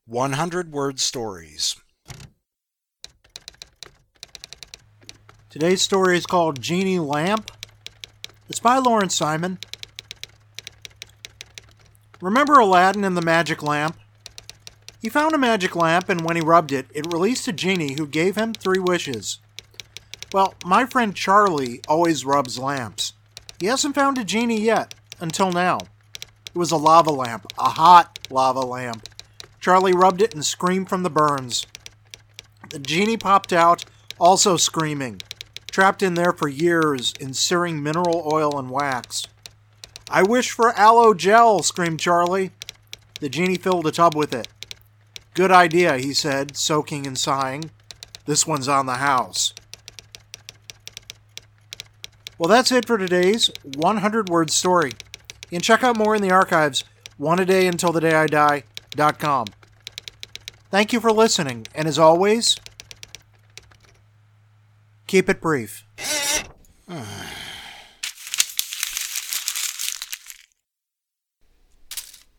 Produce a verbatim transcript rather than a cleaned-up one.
one hundred word stories. Today's story is called Genie Lamp. It's by Lawrence Simon. Remember Aladdin and the magic lamp? He found a magic lamp, and when he rubbed it, it released a genie who gave him three wishes. Well, my friend Charlie always rubs lamps. He hasn't found a genie yet, until now. It was a lava lamp, a hot lava lamp. Charlie rubbed it and screamed from the burns. The genie popped out, also screaming, trapped in there for years in searing mineral oil and wax. "I wish for aloe gel," screamed Charlie. The genie filled a tub with it. "Good idea," he said, soaking and sighing. "This one's on the house." Well, that's it for today's one hundred word story. You can check out more in the archives, one a day until the day I die dot com. Thank you for listening, and as always, keep it brief.